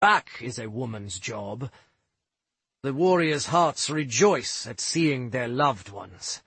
Back is a woman's job. The warriors' hearts rejoice at seeing their loved ones.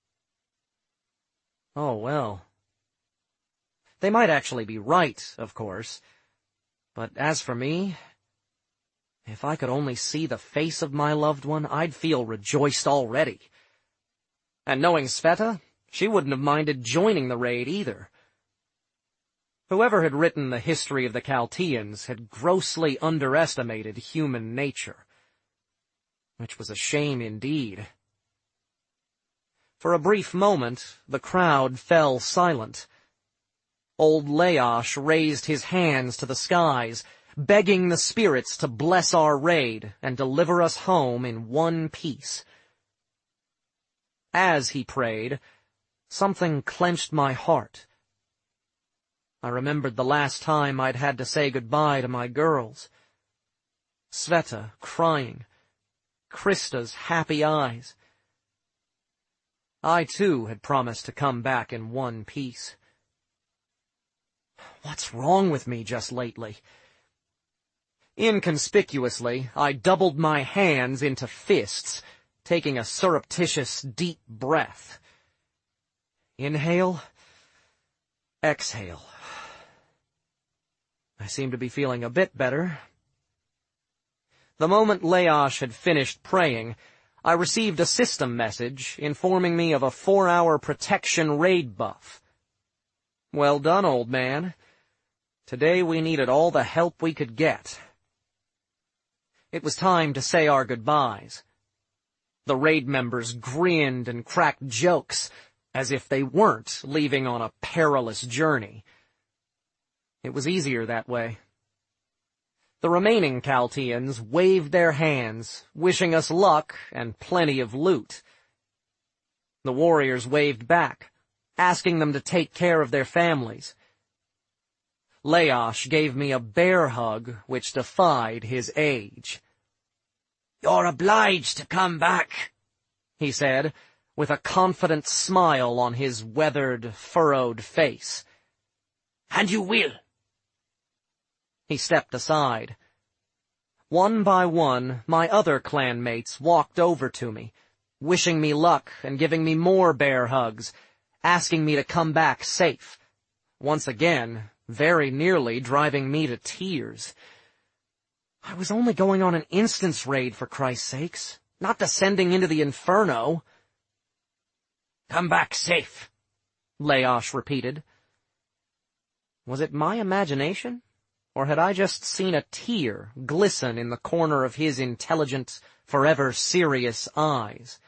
Oh, well. They might actually be right, of course. But as for me, if I could only see the face of my loved one, I'd feel rejoiced already. And knowing Sveta, she wouldn't have minded joining the raid either. Whoever had written the history of the Chaldeans had grossly underestimated human nature, which was a shame indeed. For a brief moment, the crowd fell silent. Old Leosh raised his hands to the skies, begging the spirits to bless our raid and deliver us home in one piece. As he prayed, something clenched my heart. I remembered the last time I'd had to say goodbye to my girls. Sveta crying, Krista's happy eyes. I, too, had promised to come back in one piece. What's wrong with me just lately? Inconspicuously, I doubled my hands into fists, taking a surreptitious, deep breath. Inhale, exhale. I seemed to be feeling a bit better. The moment Leosh had finished praying, I received a system message informing me of a 4-hour protection raid buff. Well done, old man. Today we needed all the help we could get. It was time to say our goodbyes. The raid members grinned and cracked jokes, as if they weren't leaving on a perilous journey. It was easier that way. The remaining Chaldeans waved their hands, wishing us luck and plenty of loot. The warriors waved back, asking them to take care of their families. Leosh gave me a bear hug which defied his age. "You're obliged to come back," he said, with a confident smile on his weathered, furrowed face. "And you will." He stepped aside. One by one, my other clanmates walked over to me, wishing me luck and giving me more bear hugs, asking me to come back safe. Once again, very nearly driving me to tears. I was only going on an instance raid, for Christ's sakes, not descending into the inferno. "Come back safe," Leosh repeated. Was it my imagination? Or had I just seen a tear glisten in the corner of his intelligent, forever serious eyes?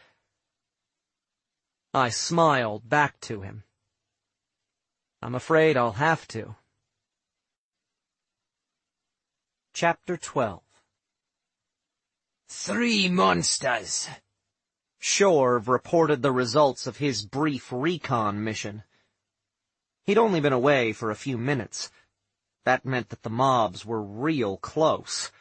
I smiled back to him. I'm afraid I'll have to. Chapter 12. 3 monsters. Shorv reported the results of his brief recon mission. He'd only been away for a few minutes. That meant that the mobs were real close.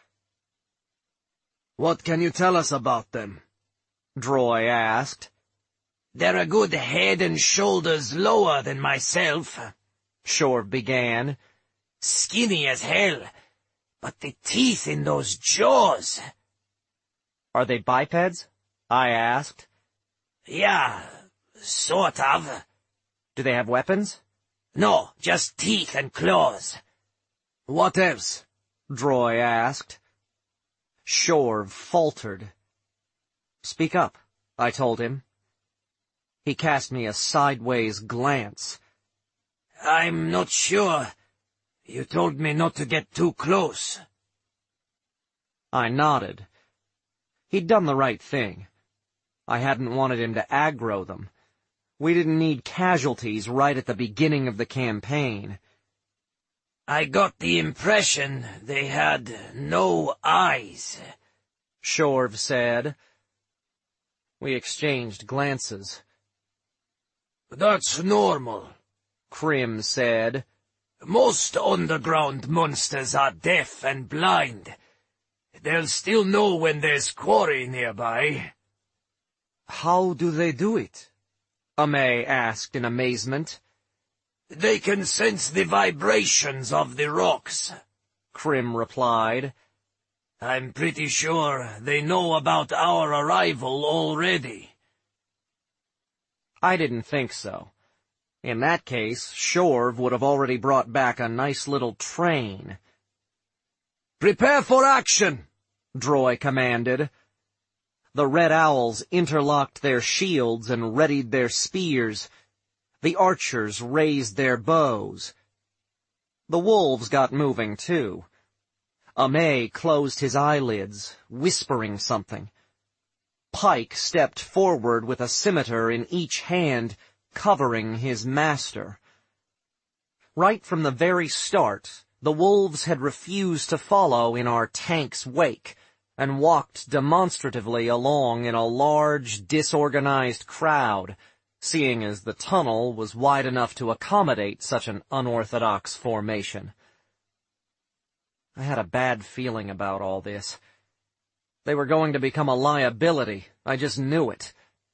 "What can you tell us about them?" Droy asked. "They're a good head and shoulders lower than myself," Shorv began. "Skinny as hell, but the teeth in those jaws." Are they bipeds? I asked. "Yeah, sort of." Do they have weapons? "No, just teeth and claws." "What else?" Droy asked. Shorv faltered. "Speak up," I told him. He cast me a sideways glance. "I'm not sure. You told me not to get too close." I nodded. He'd done the right thing. I hadn't wanted him to aggro them. We didn't need casualties right at the beginning of the campaign. "I got the impression they had no eyes," Shorv said. We exchanged glances. "That's normal," Krim said. "Most underground monsters are deaf and blind. They'll still know when there's quarry nearby." "How do they do it?" Amay asked in amazement. "They can sense the vibrations of the rocks," Krim replied. I'm pretty sure they know about our arrival already. I didn't think so. In that case, Shorv would have already brought back a nice little train. Prepare for action! Droi commanded. The Red Owls interlocked their shields and readied their spears. The archers raised their bows. The wolves got moving, too. Amay closed his eyelids, whispering something. Pike stepped forward with a scimitar in each hand, covering his master. Right from the very start, the wolves had refused to follow in our tank's wake, and walked demonstratively along in a large, disorganized crowd, seeing as the tunnel was wide enough to accommodate such an unorthodox formation. I had a bad feeling about all this. They were going to become a liability, I just knew it.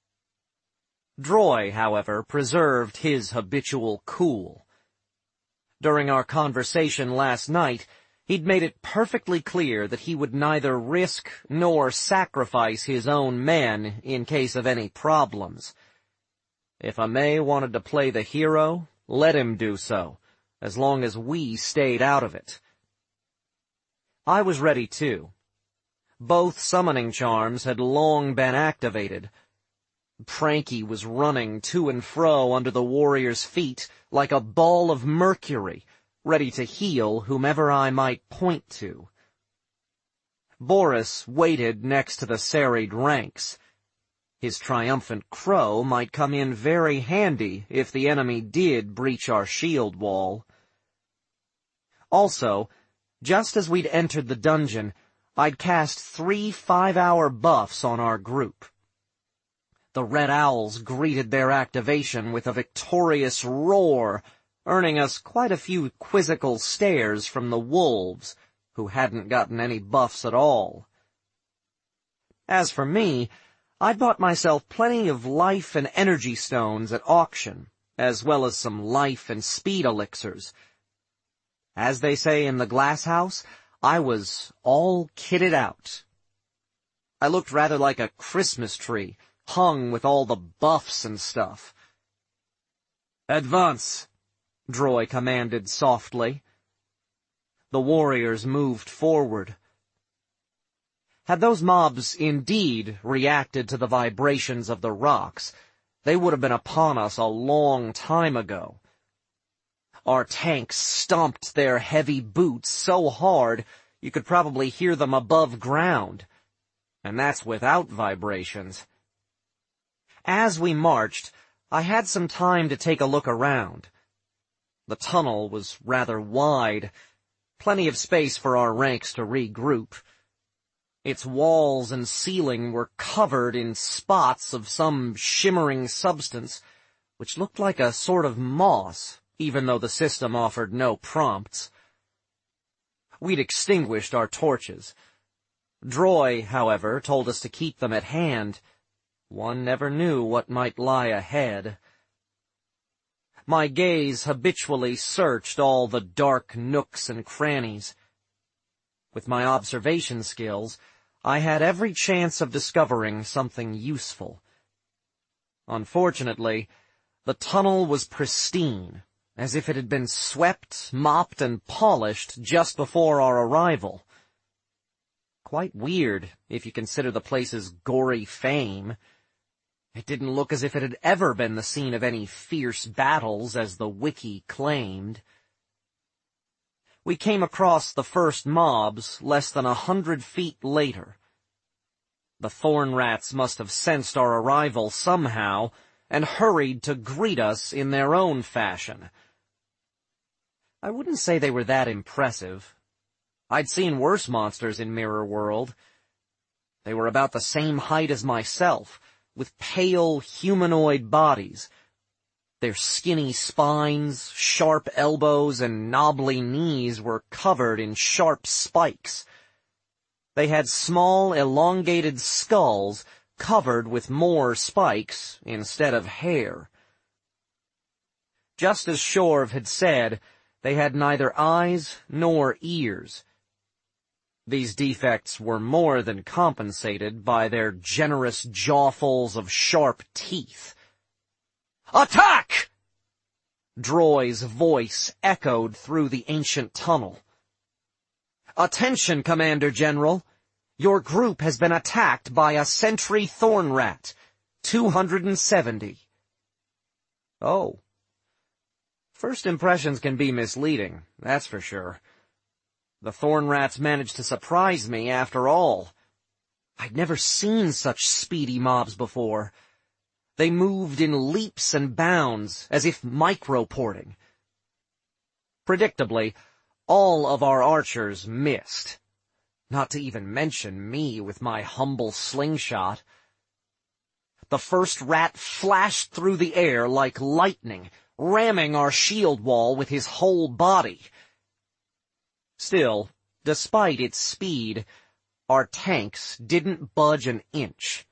Droi, however, preserved his habitual cool. During our conversation last night, he'd made it perfectly clear that he would neither risk nor sacrifice his own men in case of any problems. If Amay wanted to play the hero, let him do so, as long as we stayed out of it. I was ready too. Both summoning charms had long been activated. Pranky was running to and fro under the warrior's feet like a ball of mercury, ready to heal whomever I might point to. Boris waited next to the serried ranks. His triumphant crow might come in very handy if the enemy did breach our shield wall. Also, just as we'd entered the dungeon, I'd cast 3 5-hour buffs on our group. The Red Owls greeted their activation with a victorious roar, earning us quite a few quizzical stares from the wolves, who hadn't gotten any buffs at all. As for me, I'd bought myself plenty of life and energy stones at auction, as well as some life and speed elixirs. As they say in the glass house, I was all kitted out. I looked rather like a Christmas tree, hung with all the buffs and stuff. Advance, Droi commanded softly. The warriors moved forward. Had those mobs indeed reacted to the vibrations of the rocks, they would have been upon us a long time ago. Our tanks stomped their heavy boots so hard you could probably hear them above ground, and that's without vibrations. As we marched, I had some time to take a look around. The tunnel was rather wide, plenty of space for our ranks to regroup. Its walls and ceiling were covered in spots of some shimmering substance, which looked like a sort of moss, even though the system offered no prompts. We'd extinguished our torches. Droi, however, told us to keep them at hand. One never knew what might lie ahead. My gaze habitually searched all the dark nooks and crannies. With my observation skills, I had every chance of discovering something useful. Unfortunately, the tunnel was pristine, as if it had been swept, mopped, and polished just before our arrival. Quite weird, if you consider the place's gory fame. It didn't look as if it had ever been the scene of any fierce battles, as the wiki claimed. We came across the first mobs less than 100 feet later. The thorn rats must have sensed our arrival somehow, and hurried to greet us in their own fashion. I wouldn't say they were that impressive. I'd seen worse monsters in Mirror World. They were about the same height as myself, with pale humanoid bodies. Their skinny spines, sharp elbows, and knobbly knees were covered in sharp spikes. They had small, elongated skulls covered with more spikes instead of hair. Just as Shorv had said, they had neither eyes nor ears. These defects were more than compensated by their generous jawfuls of sharp teeth. "Attack!" Droy's voice echoed through the ancient tunnel. "Attention, Commander General. Your group has been attacked by a sentry thorn rat, 270. Oh. First impressions can be misleading, that's for sure. The thorn rats managed to surprise me after all. I'd never seen such speedy mobs before. They moved in leaps and bounds, as if microporting. Predictably, all of our archers missed. Not to even mention me with my humble slingshot. The first rat flashed through the air like lightning, ramming our shield wall with his whole body. Still, despite its speed, our tanks didn't budge an inch.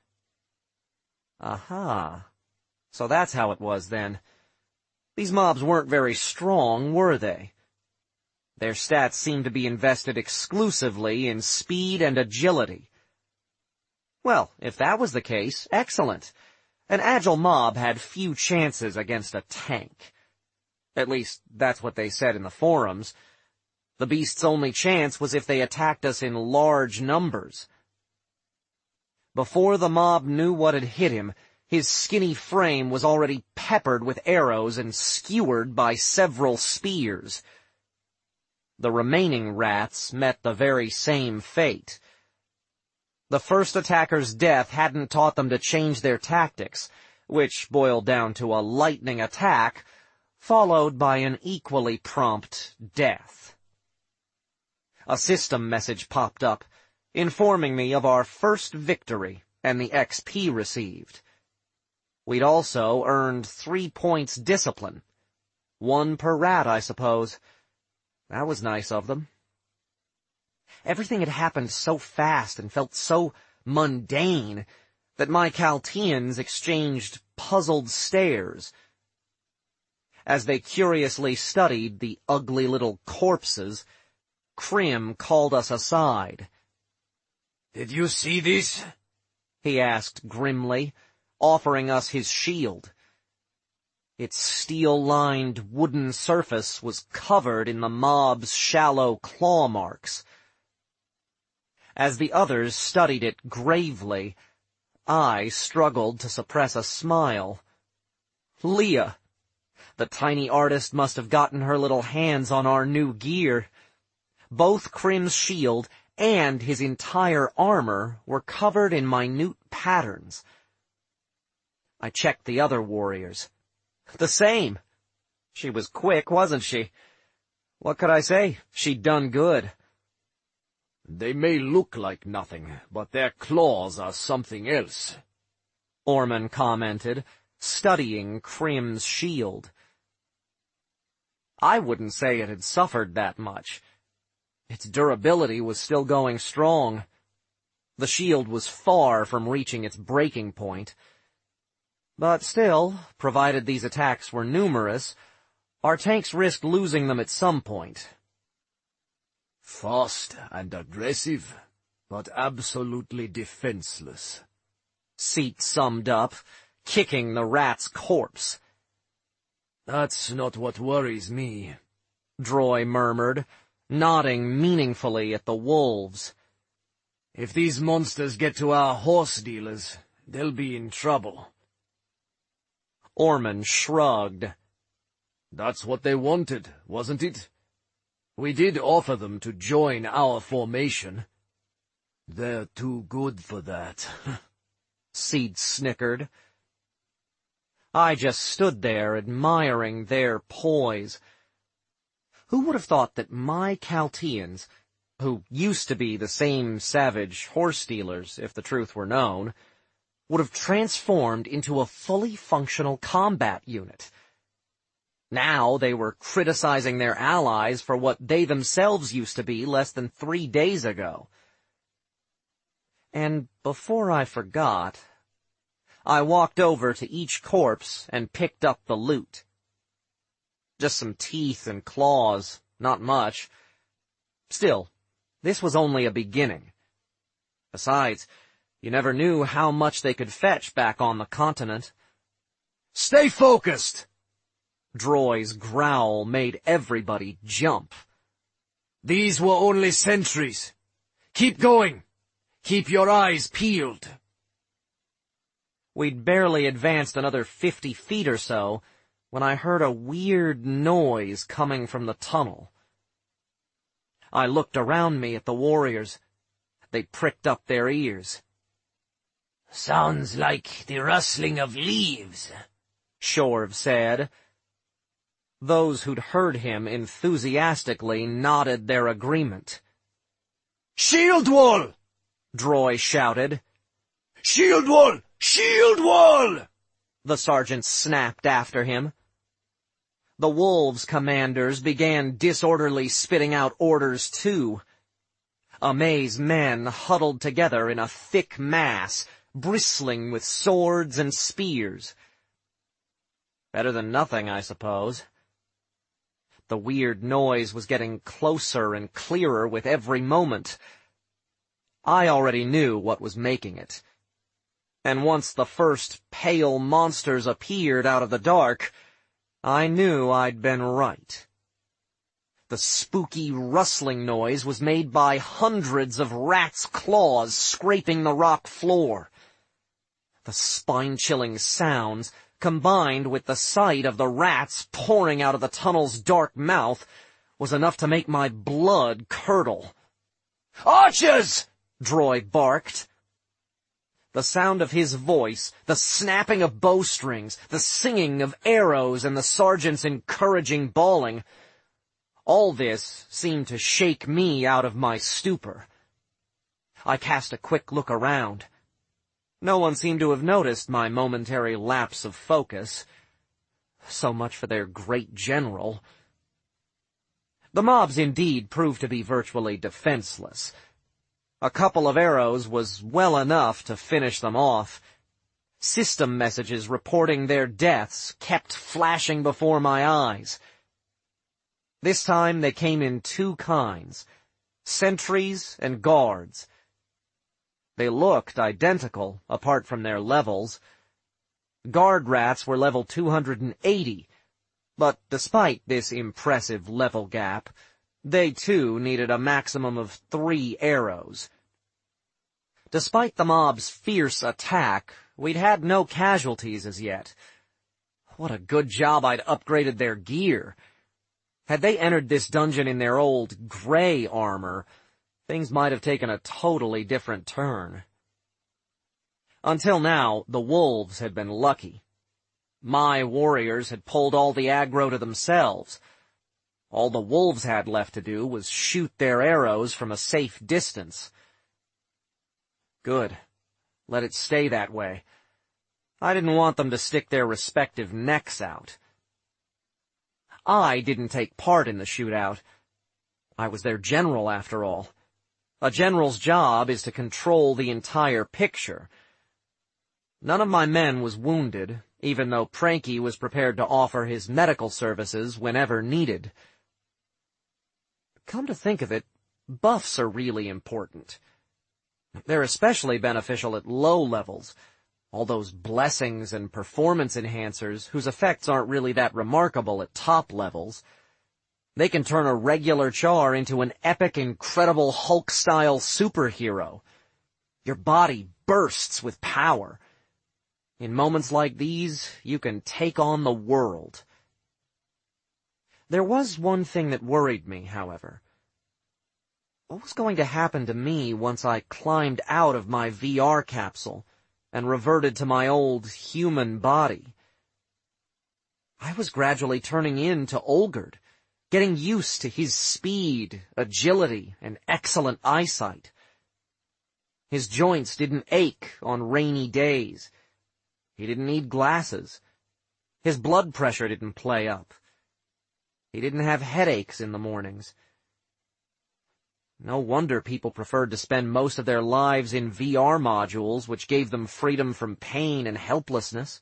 Aha. So that's how it was then. These mobs weren't very strong, were they? Their stats seemed to be invested exclusively in speed and agility. Well, if that was the case, excellent. An agile mob had few chances against a tank. At least, that's what they said in the forums. The beast's only chance was if they attacked us in large numbers. Before the mob knew what had hit him, his skinny frame was already peppered with arrows and skewered by several spears. The remaining rats met the very same fate. The first attacker's death hadn't taught them to change their tactics, which boiled down to a lightning attack, followed by an equally prompt death. A system message popped up, informing me of our first victory and the XP received. We'd also earned 3 points discipline. 1 per rat, I suppose. That was nice of them. Everything had happened so fast and felt so mundane that my Chaldeans exchanged puzzled stares. As they curiously studied the ugly little corpses, Krim called us aside. "Did you see this?" he asked grimly, offering us his shield. Its steel-lined wooden surface was covered in the mob's shallow claw marks. As the others studied it gravely, I struggled to suppress a smile. Leah! The tiny artist must have gotten her little hands on our new gear. Both Krim's shield and his entire armor were covered in minute patterns. I checked the other warriors. The same. She was quick, wasn't she? What could I say? She'd done good. "They may look like nothing, but their claws are something else," Orman commented, studying Krim's shield. I wouldn't say it had suffered that much. Its durability was still going strong. The shield was far from reaching its breaking point. But still, provided these attacks were numerous, our tanks risked losing them at some point. "Fast and aggressive, but absolutely defenseless," Seat summed up, kicking the rat's corpse. "That's not what worries me," Droy murmured, nodding meaningfully at the wolves. "If these monsters get to our horse dealers, they'll be in trouble." Orman shrugged. "That's what they wanted, wasn't it? We did offer them to join our formation. They're too good for that." Seed snickered. I just stood there admiring their poise. Who would have thought that my Chaldeans, who used to be the same savage horse dealers, if the truth were known, would have transformed into a fully functional combat unit? Now they were criticizing their allies for what they themselves used to be less than 3 days ago. And before I forgot, I walked over to each corpse and picked up the loot. Just some teeth and claws, not much. Still, This was only a beginning. Besides, you never knew how much they could fetch back on the continent. Stay focused! Droy's growl made everybody jump. These were only sentries. Keep going. Keep your eyes peeled. We'd barely advanced another 50 feet or so when I heard a weird noise coming from the tunnel. I looked around me at the warriors. They pricked up their ears. Sounds like the rustling of leaves, Shorv said. Those who'd heard him enthusiastically nodded their agreement. Shield wall! Droy shouted. Shield wall! Shield wall! The sergeant snapped after him. The wolves' commanders began disorderly spitting out orders too. Amaze men huddled together in a thick mass, bristling with swords and spears. Better than nothing, I suppose. The weird noise was getting closer and clearer with every moment. I already knew what was making it. And once the first pale monsters appeared out of the dark, I knew I'd been right. The spooky rustling noise was made by hundreds of rats' claws scraping the rock floor. The spine-chilling sounds, combined with the sight of the rats pouring out of the tunnel's dark mouth, was enough to make my blood curdle. Archers! Droy barked. The sound of his voice, the snapping of bowstrings, the singing of arrows, and the sergeant's encouraging bawling, all this seemed to shake me out of my stupor. I cast a quick look around. No one seemed to have noticed my momentary lapse of focus. So much for their great general. The mobs indeed proved to be virtually defenseless. A couple of arrows was well enough to finish them off. System messages reporting their deaths kept flashing before my eyes. This time they came in two kinds, sentries and guards. They looked identical, apart from their levels. Guard rats were level 280, but despite this impressive level gap, they too needed a maximum of 3 arrows. Despite the mob's fierce attack, we'd had no casualties as yet. What a good job I'd upgraded their gear. Had they entered this dungeon in their old gray armor, things might have taken a totally different turn. Until now, the wolves had been lucky. My warriors had pulled all the aggro to themselves. All the wolves had left to do was shoot their arrows from a safe distance. Good. Let it stay that way. I didn't want them to stick their respective necks out. I didn't take part in the shootout. I was their general, after all. A general's job is to control the entire picture. None of my men was wounded, even though Pranky was prepared to offer his medical services whenever needed. Come to think of it, buffs are really important. They're especially beneficial at low levels. All those blessings and performance enhancers whose effects aren't really that remarkable at top levels. They can turn a regular char into an epic, incredible Hulk-style superhero. Your body bursts with power. In moments like these, you can take on the world. There was one thing that worried me, however. What was going to happen to me once I climbed out of my VR capsule and reverted to my old human body? I was gradually turning into Olgerd, getting used to his speed, agility, and excellent eyesight. His joints didn't ache on rainy days. He didn't need glasses. His blood pressure didn't play up. He didn't have headaches in the mornings. No wonder people preferred to spend most of their lives in VR modules, which gave them freedom from pain and helplessness.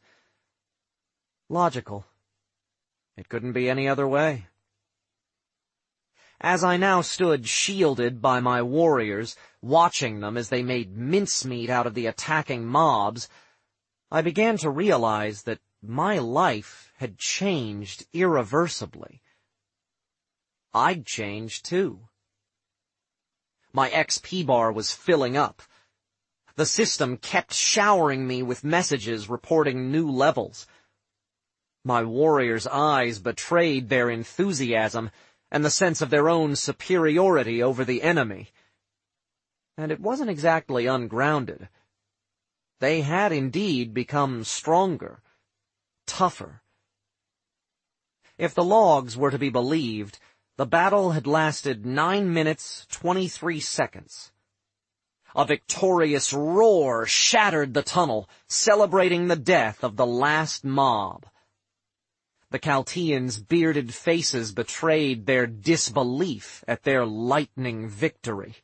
Logical. It couldn't be any other way. As I now stood shielded by my warriors, watching them as they made mincemeat out of the attacking mobs, I began to realize that my life had changed irreversibly. I'd changed too. My XP bar was filling up. The system kept showering me with messages reporting new levels. My warriors' eyes betrayed their enthusiasm and the sense of their own superiority over the enemy. And it wasn't exactly ungrounded. They had indeed become stronger, tougher. If the logs were to be believed, the battle had lasted 9 minutes, 23 seconds. A victorious roar shattered the tunnel, celebrating the death of the last mob. The Chaldeans' bearded faces betrayed their disbelief at their lightning victory.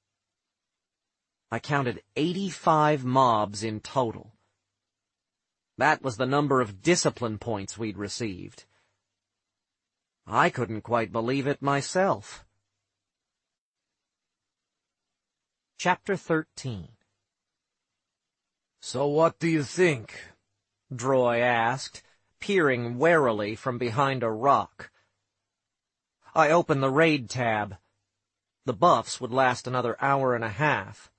I counted 85 mobs in total. That was the number of discipline points we'd received. I couldn't quite believe it myself. Chapter 13. "So what do you think?" Droy asked, peering warily from behind a rock. I opened the raid tab. The buffs would last another hour and a half.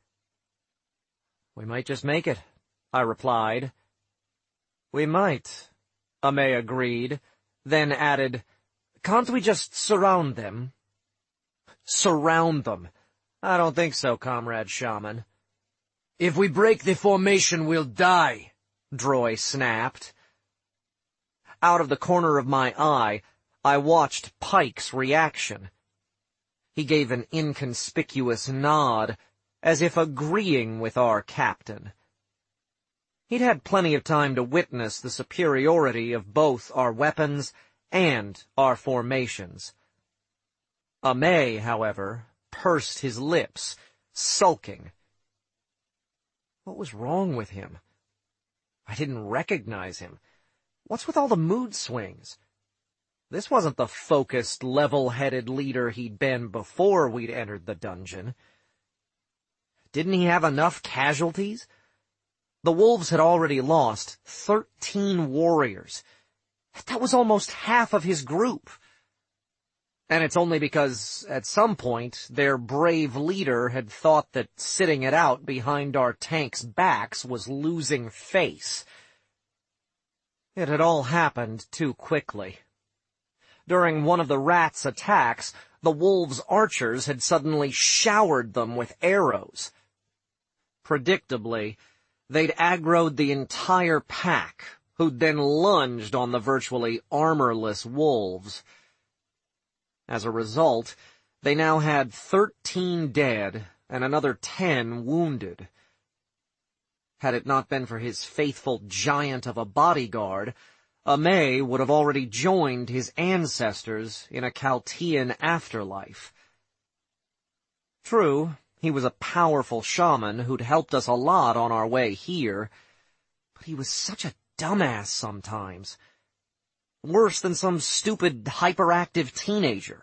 "We might just make it," I replied. "We might," Amay agreed, then added, "Can't we just surround them?" "Surround them? I don't think so, Comrade Shaman." "If we break the formation, we'll die," Droy snapped. Out of the corner of my eye, I watched Pike's reaction. He gave an inconspicuous nod, as if agreeing with our captain. He'd had plenty of time to witness the superiority of both our weapons and our formations. Amay, however, pursed his lips, sulking. What was wrong with him? I didn't recognize him. What's with all the mood swings? This wasn't the focused, level-headed leader he'd been before we'd entered the dungeon. Didn't he have enough casualties? The wolves had already lost 13 warriors. That was almost half of his group. And it's only because, at some point, their brave leader had thought that sitting it out behind our tanks' backs was losing face. It had all happened too quickly. During one of the rats' attacks, the wolves' archers had suddenly showered them with arrows. Predictably, they'd aggroed the entire pack, who'd then lunged on the virtually armorless wolves. As a result, they now had 13 dead and another 10 wounded. Had it not been for his faithful giant of a bodyguard, Amay would have already joined his ancestors in a Chaldean afterlife. True, he was a powerful shaman who'd helped us a lot on our way here, but he was such a dumbass sometimes. Worse than some stupid, hyperactive teenager.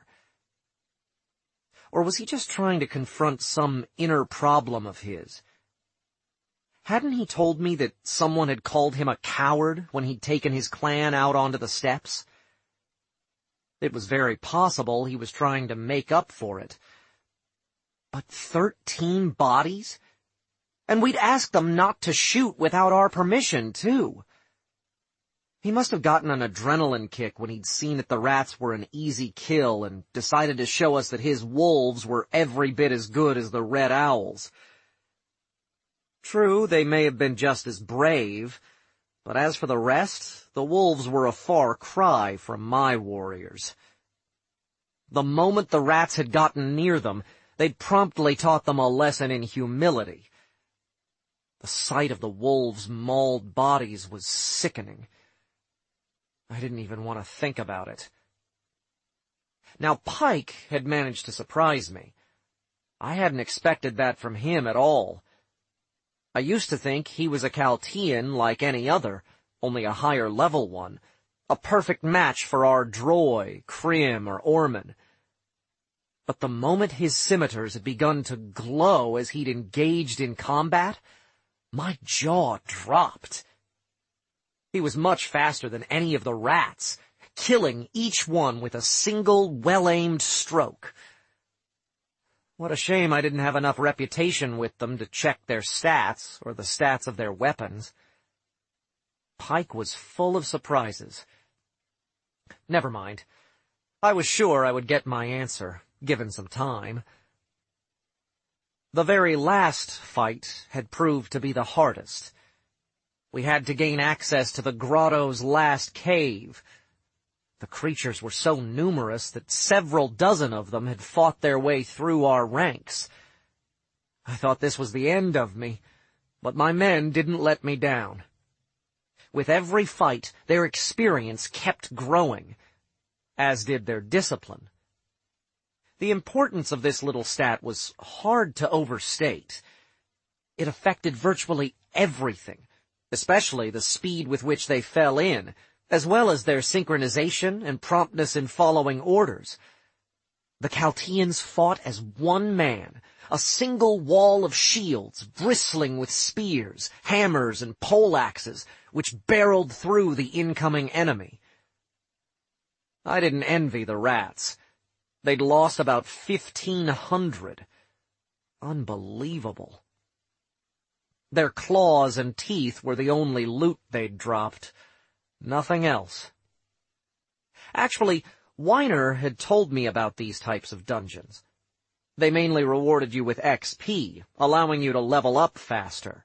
Or was he just trying to confront some inner problem of his? Hadn't he told me that someone had called him a coward when he'd taken his clan out onto the steppes? It was very possible he was trying to make up for it. But 13 bodies? And we'd asked them not to shoot without our permission, too. He must have gotten an adrenaline kick when he'd seen that the rats were an easy kill and decided to show us that his wolves were every bit as good as the red owls. True, they may have been just as brave, but as for the rest, the wolves were a far cry from my warriors. The moment the rats had gotten near them, they'd promptly taught them a lesson in humility. The sight of the wolves' mauled bodies was sickening. I didn't even want to think about it. Now, Pike had managed to surprise me. I hadn't expected that from him at all. I used to think he was a Chaldean like any other, only a higher level one, a perfect match for our Droy, Krim, or Orman. But the moment his scimitars had begun to glow as he'd engaged in combat, my jaw dropped. He was much faster than any of the rats, killing each one with a single well-aimed stroke. What a shame I didn't have enough reputation with them to check their stats or the stats of their weapons. Pike was full of surprises. Never mind. I was sure I would get my answer, given some time. The very last fight had proved to be the hardest. We had to gain access to the grotto's last cave. The creatures were so numerous that several dozen of them had fought their way through our ranks. I thought this was the end of me, but my men didn't let me down. With every fight, their experience kept growing, as did their discipline. The importance of this little stat was hard to overstate. It affected virtually everything, especially the speed with which they fell in, as well as their synchronization and promptness in following orders. The Chaldeans fought as one man, a single wall of shields bristling with spears, hammers, and poleaxes, which barreled through the incoming enemy. I didn't envy the rats. They'd lost about 1,500. Unbelievable. Their claws and teeth were the only loot they'd dropped. Nothing else. Actually, Weiner had told me about these types of dungeons. They mainly rewarded you with XP, allowing you to level up faster.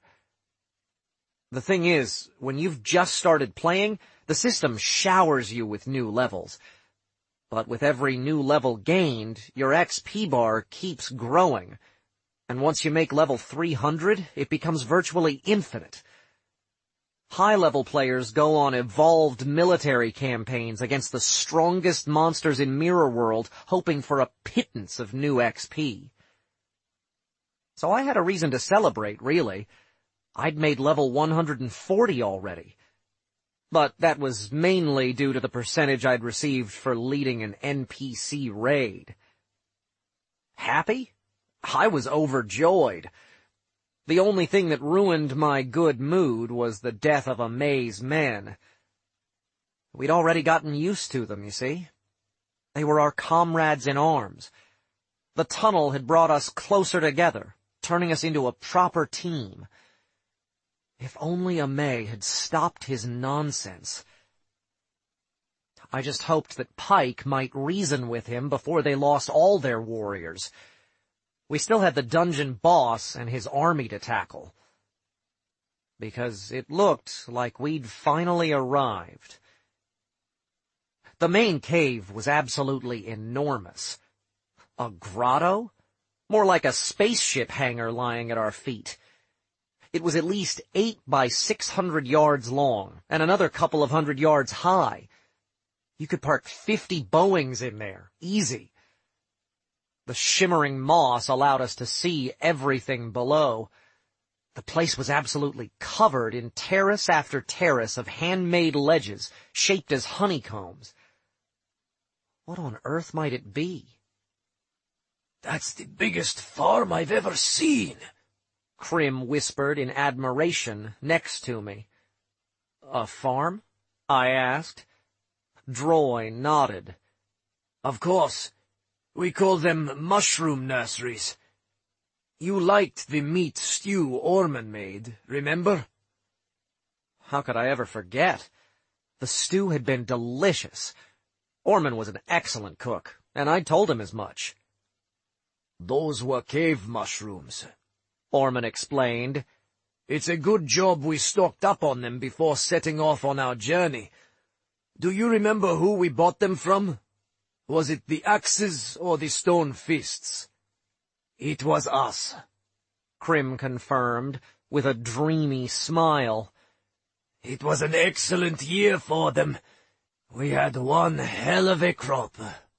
The thing is, when you've just started playing, the system showers you with new levels. But with every new level gained, your XP bar keeps growing. And once you make level 300, it becomes virtually infinite. High-level players go on evolved military campaigns against the strongest monsters in Mirror World, hoping for a pittance of new XP. So I had a reason to celebrate, really. I'd made level 140 already. But that was mainly due to the percentage I'd received for leading an NPC raid. Happy? I was overjoyed. The only thing that ruined my good mood was the death of May's men. We'd already gotten used to them, you see. They were our comrades in arms. The tunnel had brought us closer together, turning us into a proper team. If only May had stopped his nonsense. I just hoped that Pike might reason with him before they lost all their warriors. We still had the dungeon boss and his army to tackle. Because it looked like we'd finally arrived. The main cave was absolutely enormous. A grotto? More like a spaceship hangar lying at our feet. It was at least 8 by 600 yards long, and another couple of 100 yards high. You could park 50 Boeings in there, easy. The shimmering moss allowed us to see everything below. The place was absolutely covered in terrace after terrace of handmade ledges, shaped as honeycombs. What on earth might it be? "That's the biggest farm I've ever seen," Krim whispered in admiration next to me. "A farm?" I asked. Droy nodded. "Of course. We call them mushroom nurseries. You liked the meat stew Orman made, remember?" How could I ever forget? The stew had been delicious. Orman was an excellent cook, and I told him as much. "Those were cave mushrooms," Orman explained. "It's a good job we stocked up on them before setting off on our journey. Do you remember who we bought them from? Was it the axes or the stone fists?" "It was us," Krim confirmed, with a dreamy smile. "It was an excellent year for them. We had one hell of a crop."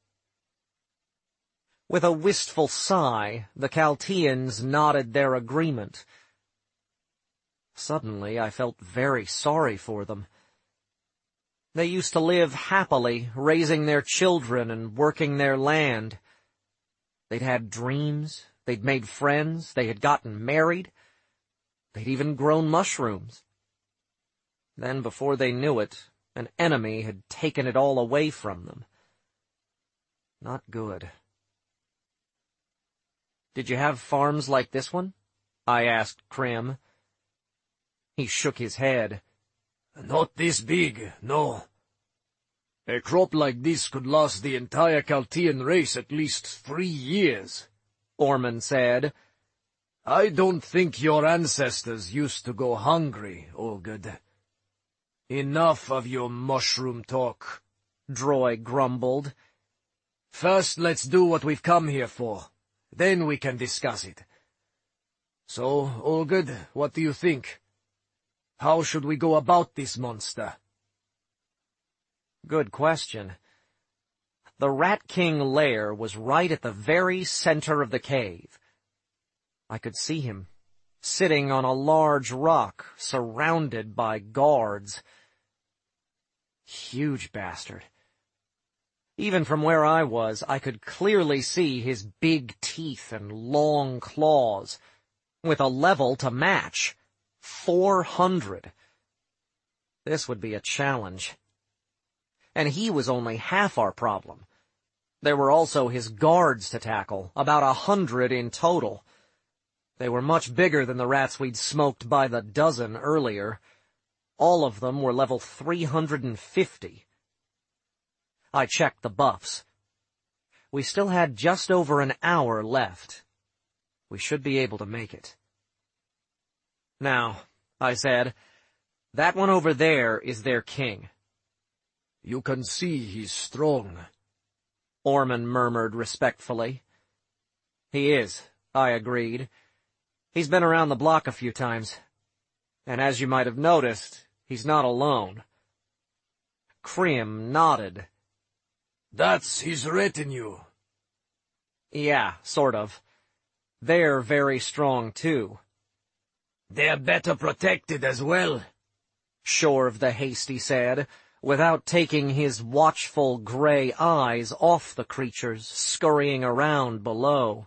With a wistful sigh, the Chaldeans nodded their agreement. Suddenly, I felt very sorry for them. They used to live happily, raising their children and working their land. They'd had dreams, they'd made friends, they had gotten married, they'd even grown mushrooms. Then, before they knew it, an enemy had taken it all away from them. Not good. "Did you have farms like this one?" I asked Krim. He shook his head. "Not this big, no. A crop like this could last the entire Chaldean race at least 3 years," Orman said. "I don't think your ancestors used to go hungry, Olgerd. Enough of your mushroom talk," Droi grumbled. "First let's do what we've come here for. Then we can discuss it. So, Olgerd, what do you think? How should we go about this monster?" Good question. The Rat King lair was right at the very center of the cave. I could see him, sitting on a large rock, surrounded by guards. Huge bastard. Even from where I was, I could clearly see his big teeth and long claws, with a level to match. 400. This would be a challenge. And he was only half our problem. There were also his guards to tackle, about 100 in total. They were much bigger than the rats we'd smoked by the dozen earlier. All of them were level 350. I checked the buffs. We still had just over an hour left. We should be able to make it. "Now," I said, "that one over there is their king." "You can see he's strong," Orman murmured respectfully. "He is," I agreed. "He's been around the block a few times. And as you might have noticed, he's not alone." Krim nodded. "That's his retinue." "Yeah, sort of. They're very strong, too." "They're better protected as well," Shorv the Hasty said, without taking his watchful gray eyes off the creatures scurrying around below.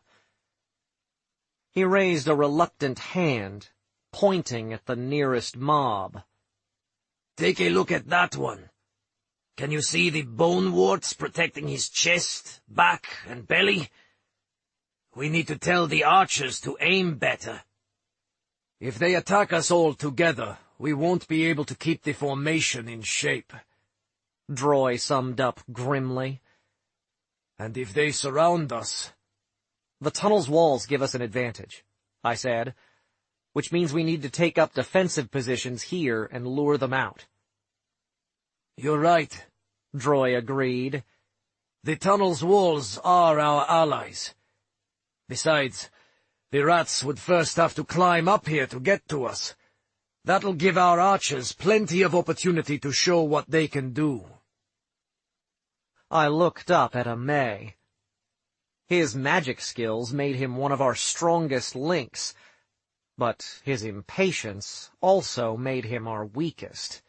He raised a reluctant hand, pointing at the nearest mob. "Take a look at that one. Can you see the bone warts protecting his chest, back, and belly? We need to tell the archers to aim better. If they attack us all together, we won't be able to keep the formation in shape," Droi summed up grimly. "And if they surround us—" "The tunnel's walls give us an advantage," I said, "which means we need to take up defensive positions here and lure them out." "You're right," Droi agreed. "The tunnel's walls are our allies. Besides, the rats would first have to climb up here to get to us. That'll give our archers plenty of opportunity to show what they can do." I looked up at Amay. His magic skills made him one of our strongest links, but his impatience also made him our weakest.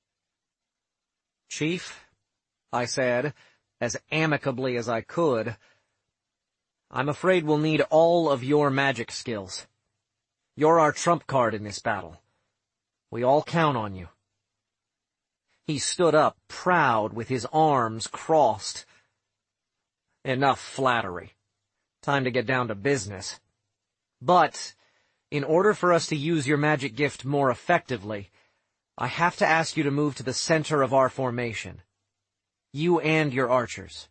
"Chief," I said, as amicably as I could, "I'm afraid we'll need all of your magic skills. You're our trump card in this battle. We all count on you." He stood up, proud, with his arms crossed. "Enough flattery. Time to get down to business. But, in order for us to use your magic gift more effectively, I have to ask you to move to the center of our formation. You and your archers."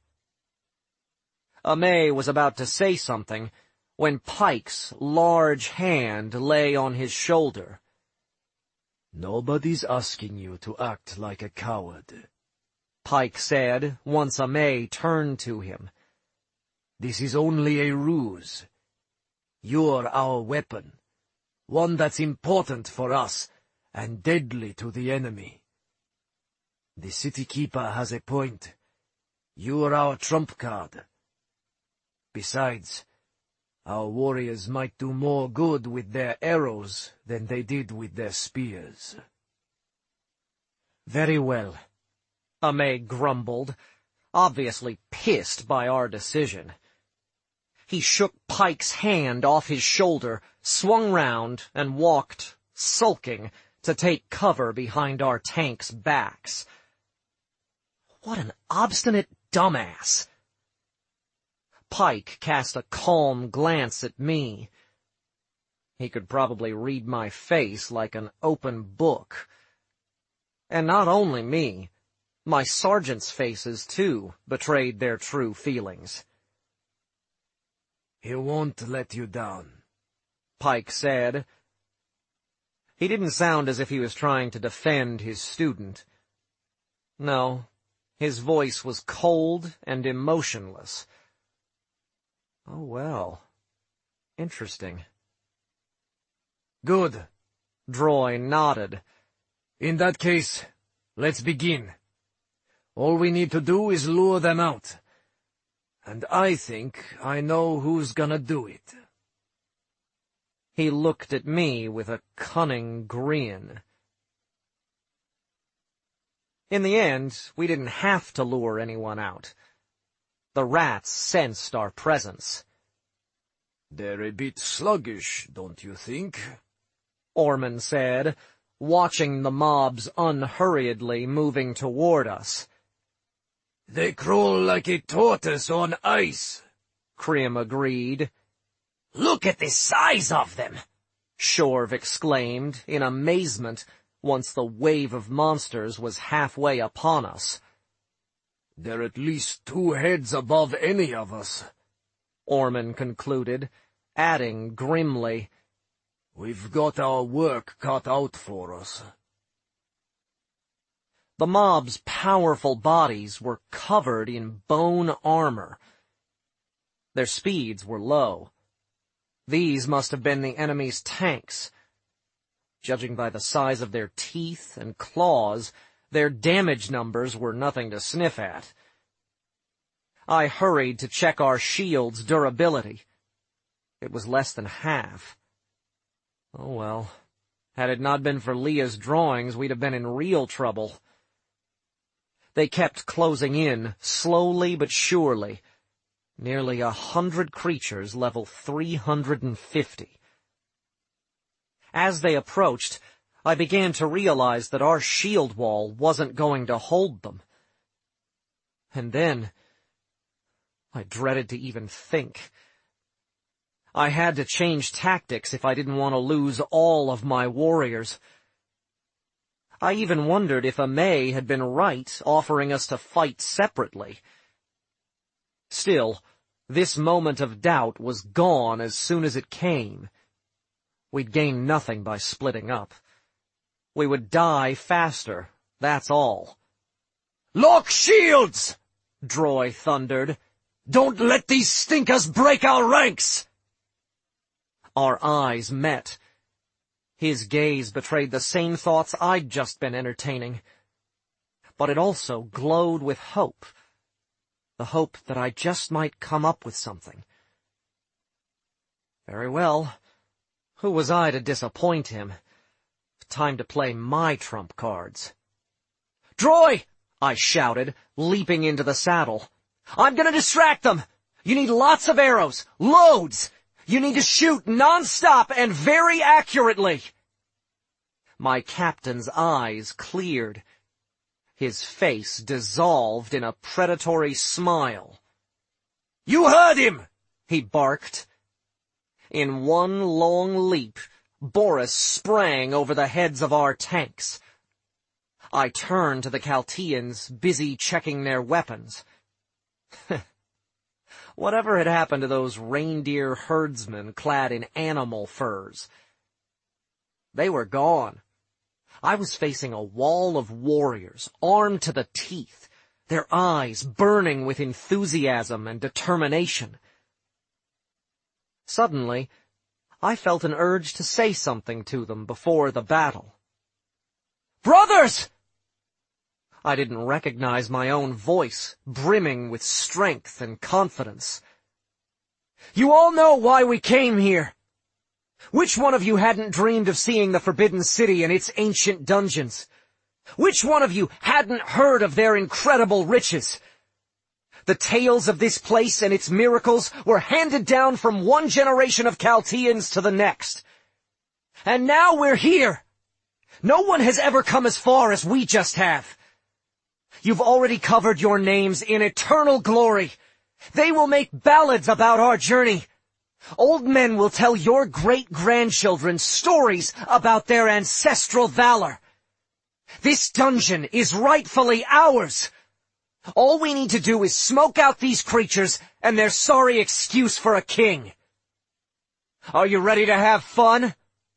Amay was about to say something when Pike's large hand lay on his shoulder. "Nobody's asking you to act like a coward," Pike said, once Amay turned to him. "This is only a ruse. You're our weapon, one that's important for us and deadly to the enemy. The City Keeper has a point. You're our trump card. Besides, our warriors might do more good with their arrows than they did with their spears." "Very well," Amay grumbled, obviously pissed by our decision. He shook Pike's hand off his shoulder, swung round, and walked, sulking, to take cover behind our tanks' backs. What an obstinate dumbass! Pike cast a calm glance at me. He could probably read my face like an open book. And not only me, my sergeants' faces, too, betrayed their true feelings. "He won't let you down," Pike said. He didn't sound as if he was trying to defend his student. No, his voice was cold and emotionless. Oh well, interesting. "Good," Droy nodded. "In that case, let's begin. All we need to do is lure them out. And I think I know who's gonna do it." He looked at me with a cunning grin. In the end, we didn't have to lure anyone out. The rats sensed our presence. "They're a bit sluggish, don't you think?" Orman said, watching the mobs unhurriedly moving toward us. "They crawl like a tortoise on ice," Krim agreed. "Look at the size of them!" Shorv exclaimed in amazement once the wave of monsters was halfway upon us. "They're at least 2 heads above any of us," Orman concluded, adding grimly, "We've got our work cut out for us." The mob's powerful bodies were covered in bone armor. Their speeds were low. These must have been the enemy's tanks. Judging by the size of their teeth and claws, their damage numbers were nothing to sniff at. I hurried to check our shield's durability. It was less than half. Oh well, had it not been for Leah's drawings, we'd have been in real trouble. They kept closing in, slowly but surely. Nearly 100 creatures level 350. As they approached, I began to realize that our shield wall wasn't going to hold them. And then, I dreaded to even think. I had to change tactics if I didn't want to lose all of my warriors. I even wondered if Amay had been right offering us to fight separately. Still, this moment of doubt was gone as soon as it came. We'd gain nothing by splitting up. We would die faster, that's all. "Lock shields!" Droy thundered. "Don't let these stinkers break our ranks!" Our eyes met. His gaze betrayed the same thoughts I'd just been entertaining. But it also glowed with hope. The hope that I just might come up with something. Very well. Who was I to disappoint him? Time to play my trump cards. "Droy!" I shouted, leaping into the saddle. "I'm gonna distract them! You need lots of arrows! Loads! You need to shoot non-stop and very accurately!" My captain's eyes cleared. His face dissolved in a predatory smile. "You heard him!" he barked. In one long leap, Boris sprang over the heads of our tanks. I turned to the Chaldeans, busy checking their weapons. Whatever had happened to those reindeer herdsmen clad in animal furs? They were gone. I was facing a wall of warriors, armed to the teeth, their eyes burning with enthusiasm and determination. Suddenly, I felt an urge to say something to them before the battle. "Brothers!" I didn't recognize my own voice, brimming with strength and confidence. "You all know why we came here. Which one of you hadn't dreamed of seeing the Forbidden City and its ancient dungeons? Which one of you hadn't heard of their incredible riches? The tales of this place and its miracles were handed down from one generation of Chaldeans to the next. And now we're here. No one has ever come as far as we just have. You've already covered your names in eternal glory. They will make ballads about our journey. Old men will tell your great-grandchildren stories about their ancestral valor. This dungeon is rightfully ours. All we need to do is smoke out these creatures and their sorry excuse for a king. Are you ready to have fun?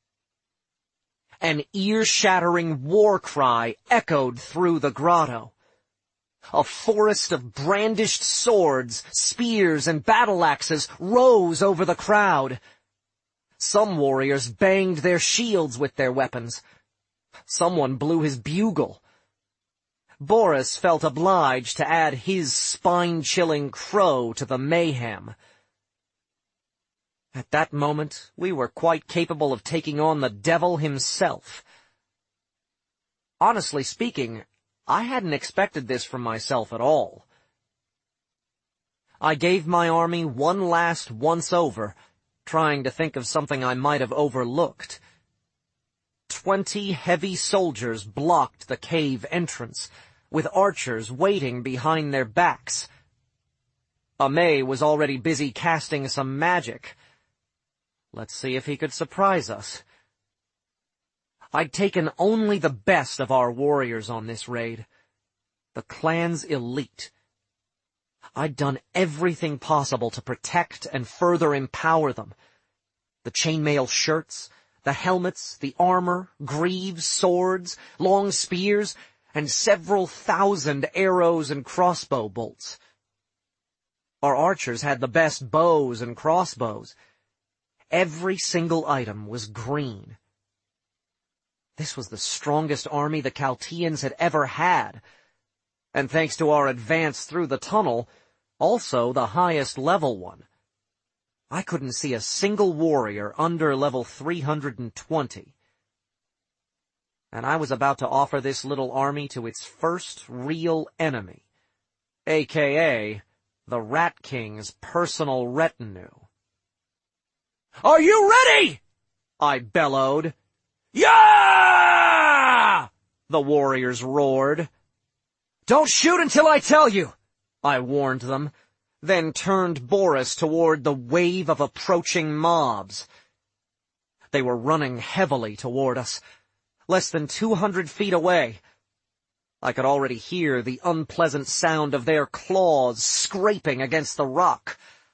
An ear-shattering war cry echoed through the grotto. A forest of brandished swords, spears, and battle-axes rose over the crowd. Some warriors banged their shields with their weapons. Someone blew his bugle. Boris felt obliged to add his spine-chilling crow to the mayhem. At that moment, we were quite capable of taking on the devil himself. Honestly speaking, I hadn't expected this from myself at all. I gave my army one last once-over, trying to think of something I might have overlooked. 20 heavy soldiers blocked the cave entrance, with archers waiting behind their backs. Amay was already busy casting some magic. Let's see if he could surprise us. I'd taken only the best of our warriors on this raid. The clan's elite. I'd done everything possible to protect and further empower them. The chainmail shirts, the helmets, the armor, greaves, swords, long spears, and several thousand arrows and crossbow bolts. Our archers had the best bows and crossbows. Every single item was green. This was the strongest army the Chaldeans had ever had, and thanks to our advance through the tunnel, also the highest level one. I couldn't see a single warrior under level 320. And I was about to offer this little army to its first real enemy, aka the Rat King's personal retinue. "Are you ready?" I bellowed. "Yeah!" the warriors roared. "Don't shoot until I tell you," I warned them, then turned Boris toward the wave of approaching mobs. They were running heavily toward us, less than 200 feet away. I could already hear the unpleasant sound of their claws scraping against the rock.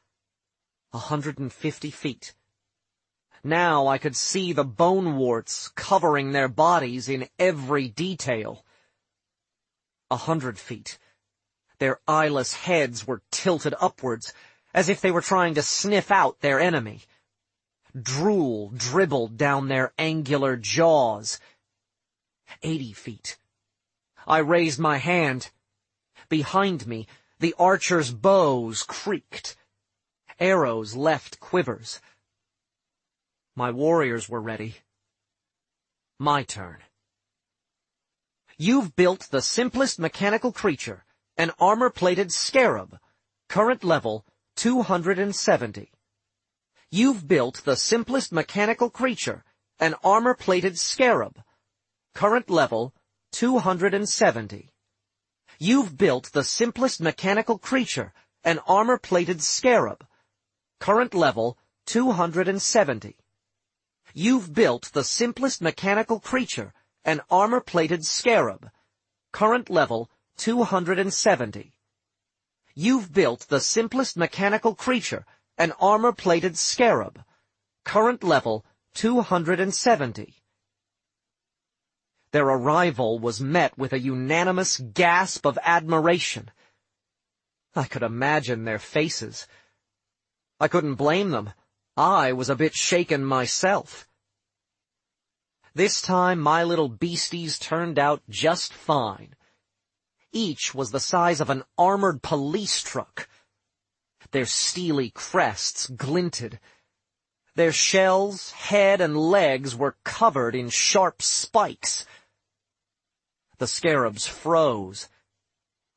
150 feet. Now I could see the bone warts covering their bodies in every detail. 100 feet. Their eyeless heads were tilted upwards, as if they were trying to sniff out their enemy. Drool dribbled down their angular jaws. 80 feet. I raised my hand. Behind me, the archers' bows creaked. Arrows left quivers. My warriors were ready. My turn. You've built the simplest mechanical creature, an armor-plated scarab, current level 270. You've built the simplest mechanical creature, an armor-plated scarab, current level 270. You've built the simplest mechanical creature, an armor-plated scarab, current level 270. You've built the simplest mechanical creature, an armor-plated scarab, current level 270. You've built the simplest mechanical creature, an armor-plated scarab, current level 270. Their arrival was met with a unanimous gasp of admiration. I could imagine their faces. I couldn't blame them. I was a bit shaken myself. This time my little beasties turned out just fine. Each was the size of an armored police truck. Their steely crests glinted. Their shells, head, and legs were covered in sharp spikes. The scarabs froze.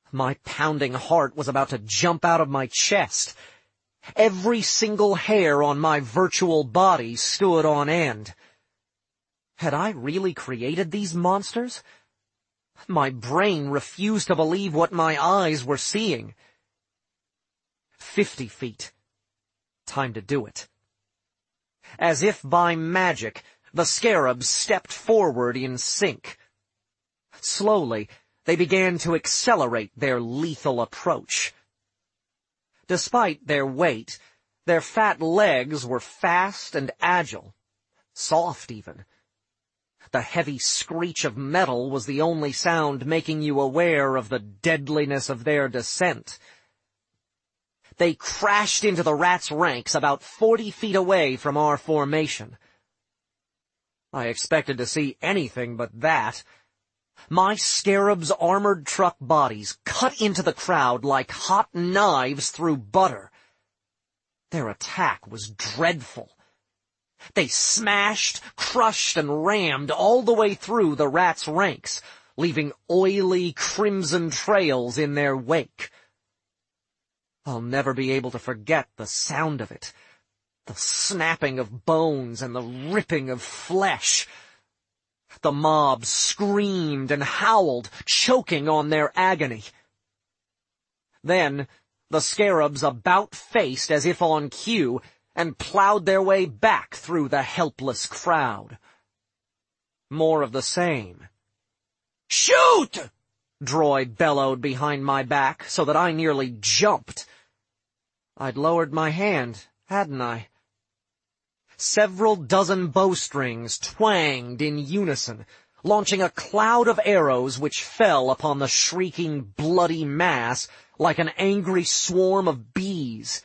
My pounding heart was about to jump out of my chest. Every single hair on my virtual body stood on end. Had I really created these monsters? My brain refused to believe what my eyes were seeing. 50 feet. Time to do it. As if by magic, the scarabs stepped forward in sync. Slowly, they began to accelerate their lethal approach. Despite their weight, their fat legs were fast and agile, soft even. The heavy screech of metal was the only sound making you aware of the deadliness of their descent. They crashed into the rats' ranks about 40 feet away from our formation. I expected to see anything but that. My scarabs' armored truck bodies cut into the crowd like hot knives through butter. Their attack was dreadful. They smashed, crushed, and rammed all the way through the rats' ranks, leaving oily crimson trails in their wake. I'll never be able to forget the sound of it, the snapping of bones and the ripping of flesh. The mob screamed and howled, choking on their agony. Then, the scarabs about-faced as if on cue, and plowed their way back through the helpless crowd. More of the same. "Shoot!" Droy bellowed behind my back so that I nearly jumped. I'd lowered my hand, hadn't I? Several dozen bowstrings twanged in unison, launching a cloud of arrows which fell upon the shrieking, bloody mass like an angry swarm of bees.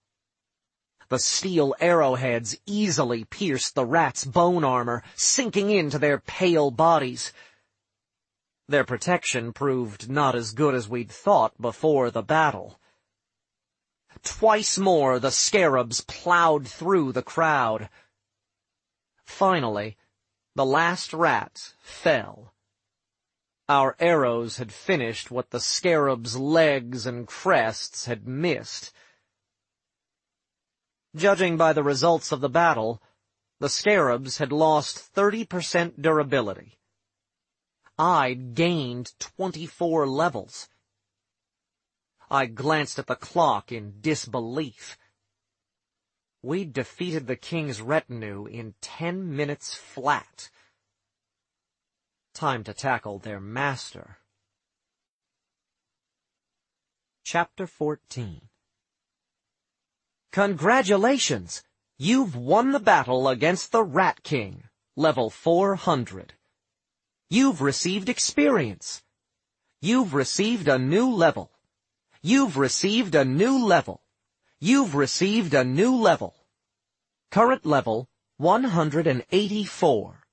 The steel arrowheads easily pierced the rats' bone armor, sinking into their pale bodies. Their protection proved not as good as we'd thought before the battle. Twice more the scarabs plowed through the crowd. Finally, the last rat fell. Our arrows had finished what the scarabs' legs and crests had missed. Judging by the results of the battle, the scarabs had lost 30% durability. I'd gained 24 levels. I glanced at the clock in disbelief. We'd defeated the king's retinue in 10 minutes flat. Time to tackle their master. Chapter 14. Congratulations! You've won the battle against the Rat King, level 400. You've received experience. You've received a new level. You've received a new level. You've received a new level. Current level, 184.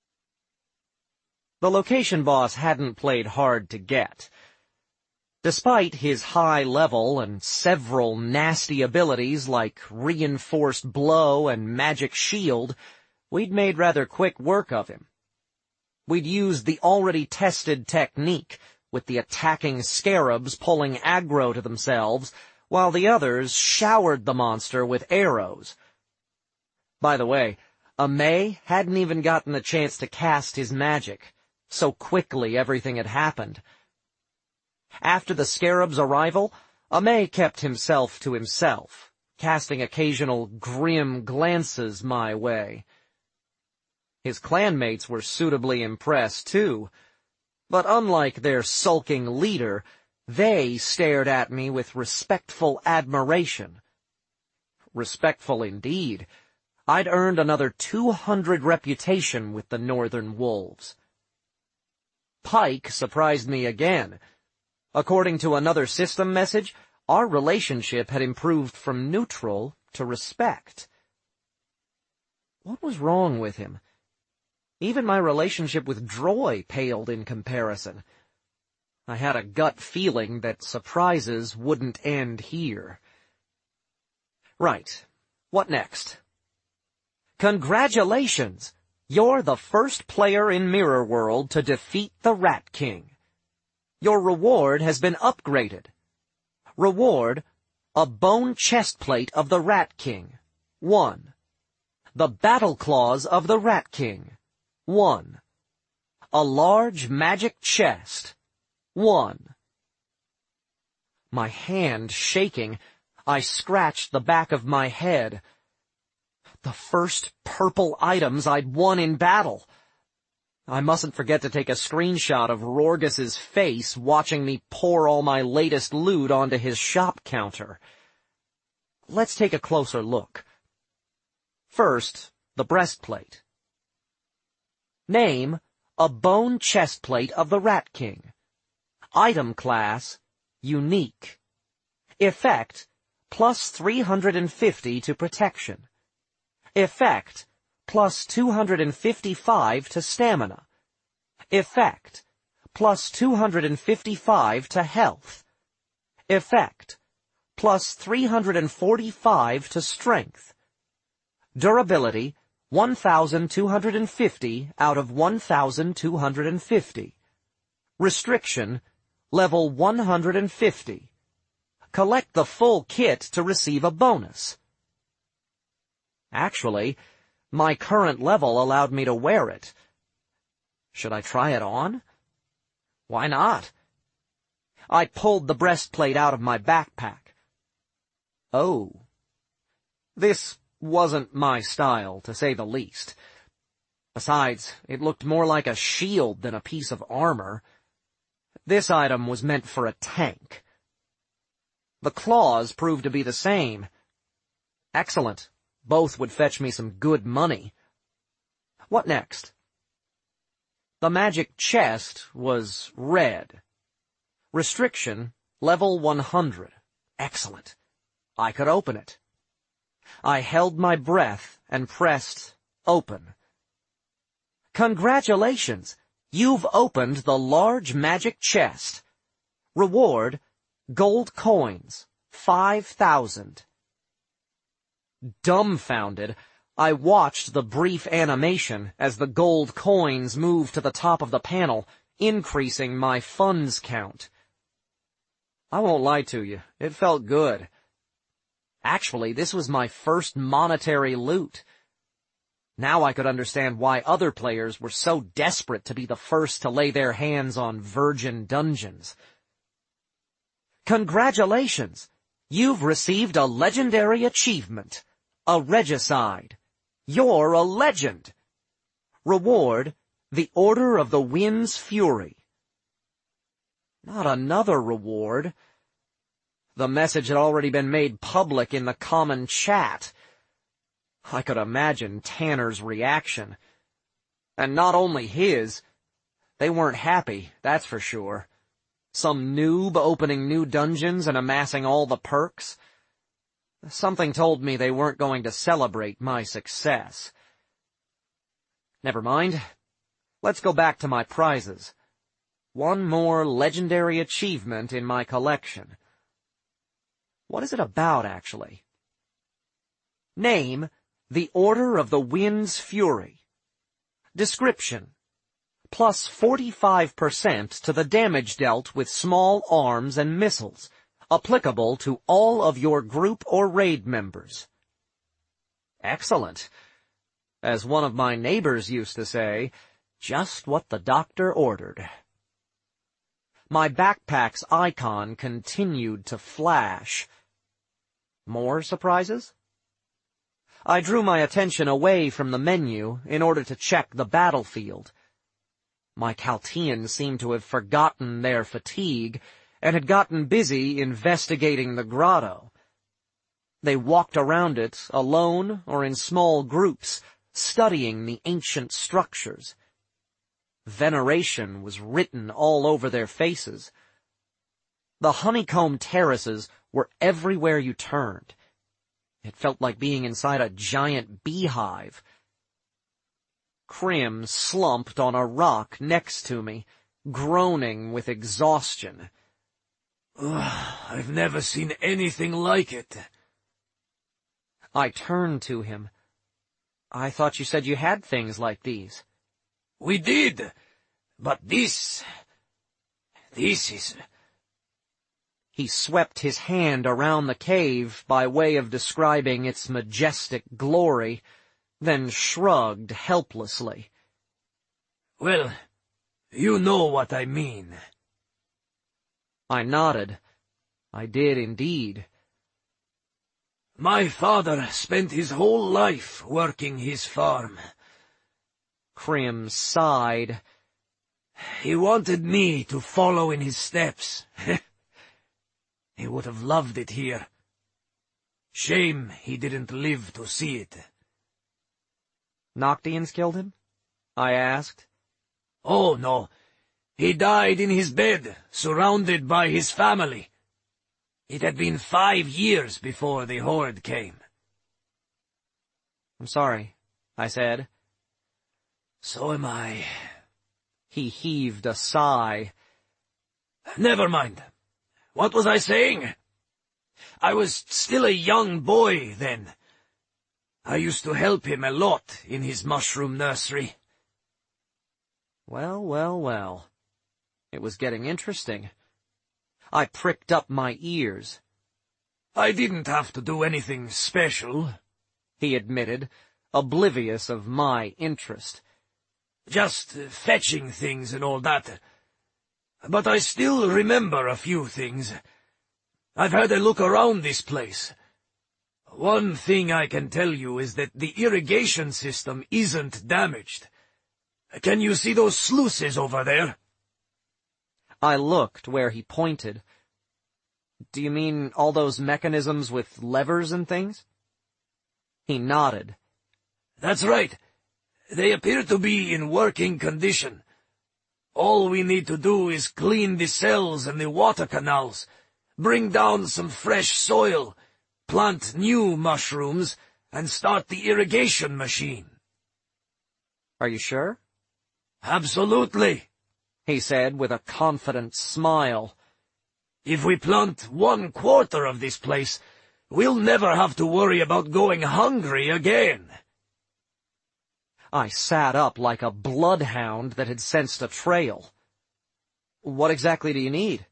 The location boss hadn't played hard to get. Despite his high level and several nasty abilities like Reinforced Blow and Magic Shield, we'd made rather quick work of him. We'd used the already tested technique, with the attacking scarabs pulling aggro to themselves, while the others showered the monster with arrows. By the way, Amay hadn't even gotten the chance to cast his magic. So quickly everything had happened. After the scarab's arrival, Amay kept himself to himself, casting occasional grim glances my way. His clanmates were suitably impressed, too. But unlike their sulking leader, they stared at me with respectful admiration. Respectful indeed. I'd earned another 200 reputation with the Northern Wolves. Pike surprised me again. According to another system message, our relationship had improved from neutral to respect. What was wrong with him? Even my relationship with Droy paled in comparison. I had a gut feeling that surprises wouldn't end here. Right. What next? Congratulations! You're the first player in Mirror World to defeat the Rat King. Your reward has been upgraded. Reward, a bone chestplate of the Rat King. 1. The battle claws of the Rat King. 1. A large magic chest. 1. My hand shaking, I scratched the back of my head. The first purple items I'd won in battle. I mustn't forget to take a screenshot of Rorgus's face watching me pour all my latest loot onto his shop counter. Let's take a closer look. First, the breastplate. Name, a bone chestplate of the Rat King. Item class, unique. Effect, plus 350 to protection. Effect, plus 255 to stamina. Effect, plus 255 to health. Effect, plus 345 to strength. Durability, 1,250 out of 1,250. Restriction, level 150. Collect the full kit to receive a bonus. Actually, my current level allowed me to wear it. Should I try it on? Why not? I pulled the breastplate out of my backpack. Oh. This wasn't my style, to say the least. Besides, it looked more like a shield than a piece of armor. This item was meant for a tank. The claws proved to be the same. Excellent. Both would fetch me some good money. What next? The magic chest was red. Restriction, level 100. Excellent. I could open it. I held my breath and pressed open. Congratulations! You've opened the large magic chest. Reward, gold coins, 5,000. Dumbfounded, I watched the brief animation as the gold coins moved to the top of the panel, increasing my funds count. I won't lie to you, it felt good. Actually, this was my first monetary loot. Now I could understand why other players were so desperate to be the first to lay their hands on virgin dungeons. Congratulations! You've received a legendary achievement. A regicide. You're a legend. Reward, the Order of the Wind's Fury. Not another reward. The message had already been made public in the common chat. I could imagine Tanner's reaction. And not only his. They weren't happy, that's for sure. Some noob opening new dungeons and amassing all the perks. Something told me they weren't going to celebrate my success. Never mind. Let's go back to my prizes. One more legendary achievement in my collection. What is it about, actually? Name, the Order of the Wind's Fury. Description, plus 45% to the damage dealt with small arms and missiles, applicable to all of your group or raid members. Excellent. As one of my neighbors used to say, just what the doctor ordered. My backpack's icon continued to flash. More surprises? I drew my attention away from the menu in order to check the battlefield. My Chaldeans seemed to have forgotten their fatigue and had gotten busy investigating the grotto. They walked around it alone or in small groups, studying the ancient structures. Veneration was written all over their faces. The honeycomb terraces were everywhere you turned. It felt like being inside a giant beehive. Krim slumped on a rock next to me, groaning with exhaustion. I've never seen anything like it. I turned to him. I thought you said you had things like these. We did, but this This is... He swept his hand around the cave by way of describing its majestic glory, then shrugged helplessly. Well, you know what I mean. I nodded. I did indeed. My father spent his whole life working his farm. Krim sighed. He wanted me to follow in his steps. He would have loved it here. Shame he didn't live to see it. Noctians killed him? I asked. Oh, no. He died in his bed, surrounded by his family. It had been 5 years before the Horde came. I'm sorry, I said. So am I. He heaved a sigh. Never mind. What was I saying? I was still a young boy then. I used to help him a lot in his mushroom nursery. Well, well, well. It was getting interesting. I pricked up my ears. I didn't have to do anything special, he admitted, oblivious of my interest. Just fetching things and all that. But I still remember a few things. I've had a look around this place. One thing I can tell you is that the irrigation system isn't damaged. Can you see those sluices over there? I looked where he pointed. Do you mean all those mechanisms with levers and things? He nodded. That's right. They appear to be in working condition. All we need to do is clean the cells and the water canals, bring down some fresh soil, plant new mushrooms, and start the irrigation machine. Are you sure? Absolutely, he said with a confident smile. If we plant 1/4 of this place, we'll never have to worry about going hungry again. I sat up like a bloodhound that had sensed a trail. What exactly do you need?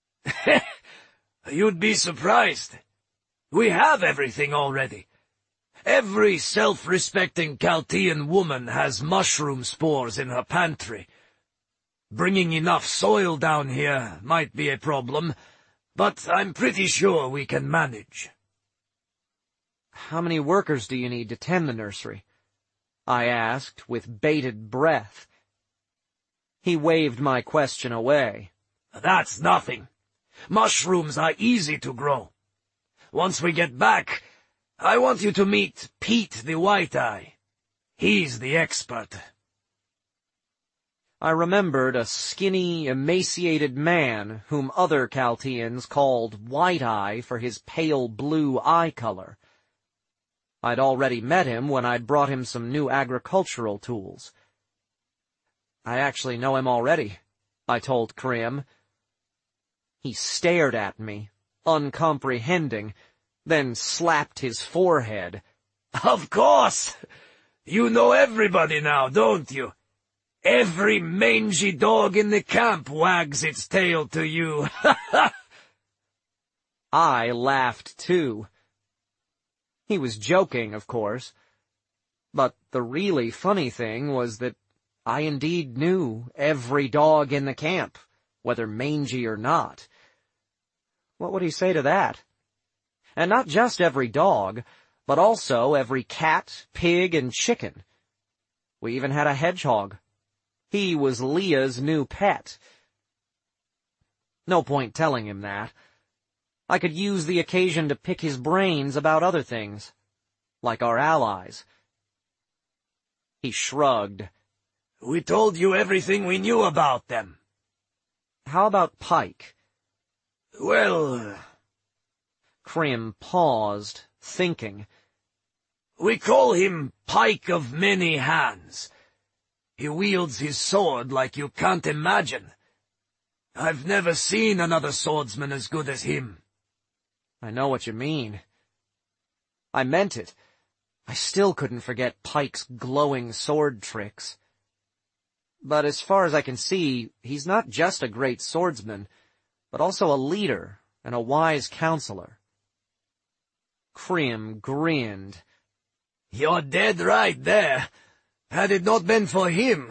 You'd be surprised. We have everything already. Every self-respecting Chaldean woman has mushroom spores in her pantry. Bringing enough soil down here might be a problem, but I'm pretty sure we can manage. How many workers do you need to tend the nursery? I asked with bated breath. He waved my question away. That's nothing. Mushrooms are easy to grow. Once we get back, I want you to meet Pete the White-Eye. He's the expert. I remembered a skinny, emaciated man whom other Chaldeans called White-Eye for his pale blue eye color. I'd already met him when I'd brought him some new agricultural tools. I actually know him already, I told Krim. He stared at me, uncomprehending, then slapped his forehead. Of course! You know everybody now, don't you? Every mangy dog in the camp wags its tail to you. I laughed too. He was joking, of course, but the really funny thing was that I indeed knew every dog in the camp, whether mangy or not. What would he say to that? And not just every dog, but also every cat, pig, and chicken. We even had a hedgehog. He was Leah's new pet. No point telling him that. I could use the occasion to pick his brains about other things, like our allies. He shrugged. We told you everything we knew about them. How about Pike? Well... Krim paused, thinking. We call him Pike of Many Hands. He wields his sword like you can't imagine. I've never seen another swordsman as good as him. I know what you mean. I meant it. I still couldn't forget Pike's glowing sword tricks. But as far as I can see, he's not just a great swordsman, but also a leader and a wise counselor." Krim grinned. "You're dead right there. Had it not been for him,